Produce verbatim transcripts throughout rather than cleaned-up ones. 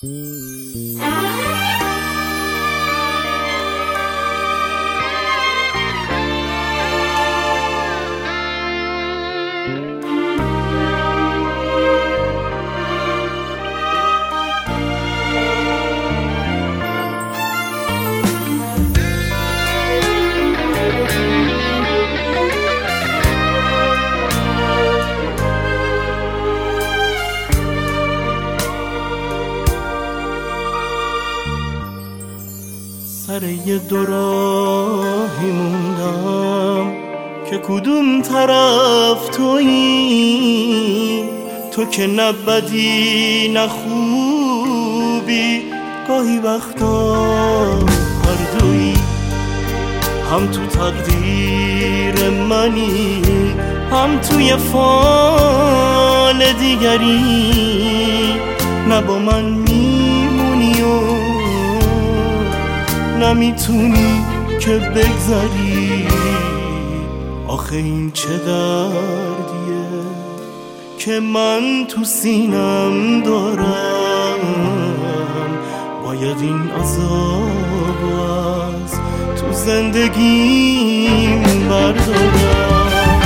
سر یه دو راهی موندم که کدوم طرف تویی، تو که نه بدی نه خوبی، گاهی وقتا هر دویی، هم تو تقدیر منی هم توی فال دیگری، نه با من میمونی و نمیتونی که بگذری. آخه این چه دردیه که من تو سینم دارم، باید این عذاب از تو زندگیم بردارم.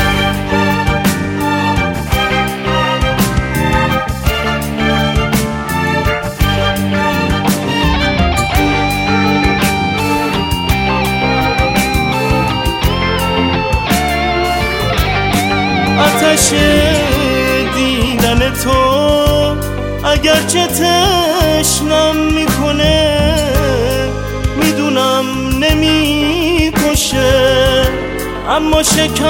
آتش دیدن تو اگرچه تشنم میکنه، میدونم نمیکشه اما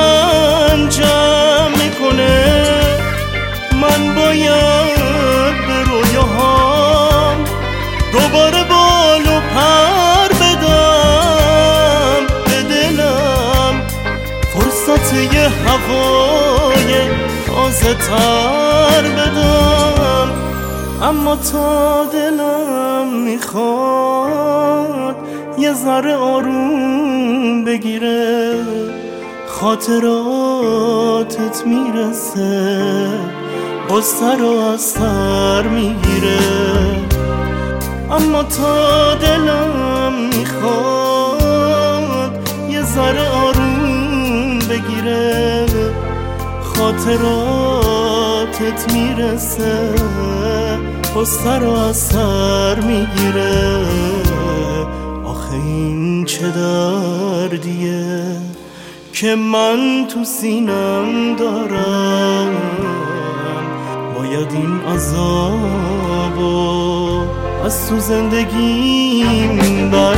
شکنجم میکنه. من باید به رویاهام دوباره بال و پر بدم، به دلم فرصت یه هوای تازه تر بدم. اما تا دلم میخواد یه ذره آروم بگیره، خاطراتت میرسه باز سر و از سر میگیره. اما تا دلم میخواد یه ذره آروم بگیره، خاطراتت میرسه باز سر و از سر میگیره. آخه این چه دردیه که من تو سینم دارم، باید این عذابو از تو زندگیم بر